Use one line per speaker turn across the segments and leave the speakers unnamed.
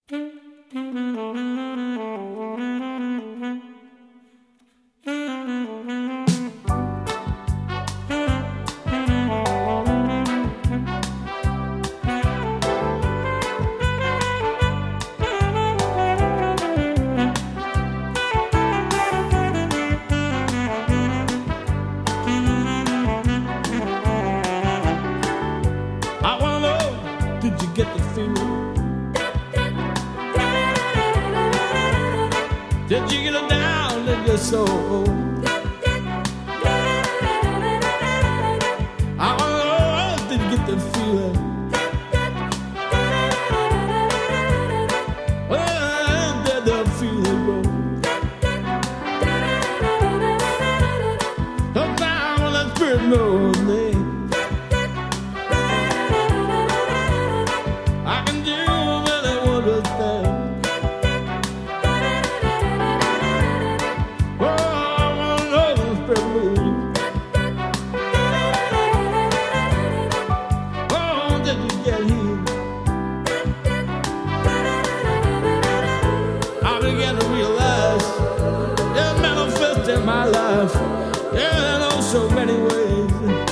Did you get the feeling? Did you get it down in your soul? I wanna know, did you get the feeling? Where did the feeling go? Sometimes when that spirit knows me, my life, yeah, in oh so many ways.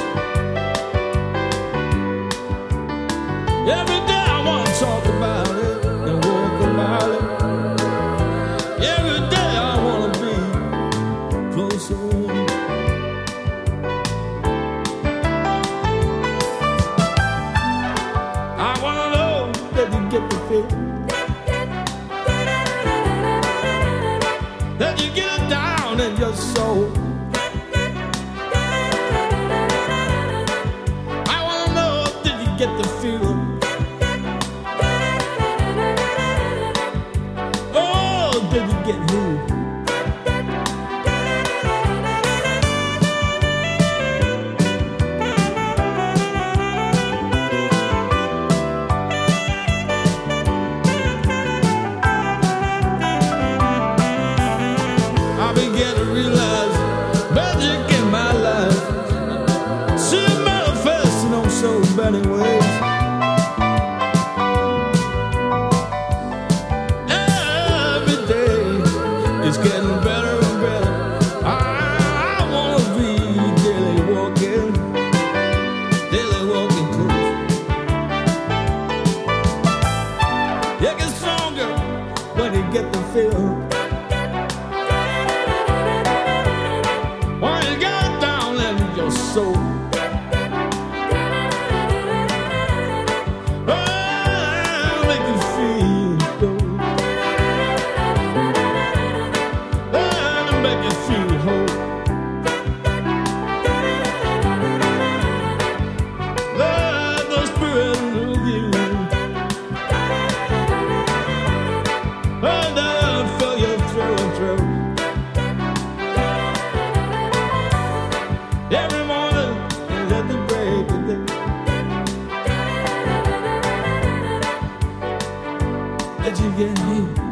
Every day I want to talk about it and walk about it. Every day I want to be closer. I want to know that you get the feel, that you get it down in your soul. I wanna know, did you get the feeling? Oh, did you get who? I began to realize magic in my life, see it manifesting on so many ways. Every day it's getting better and better. I wanna be daily walking close. You get stronger when you get the feel. When you get down in your soul, oh, make you feel good, oh, make you feel whole. Let the spirit move you, and I'll fill you through and through. Every morning and at the break of day, that you get here.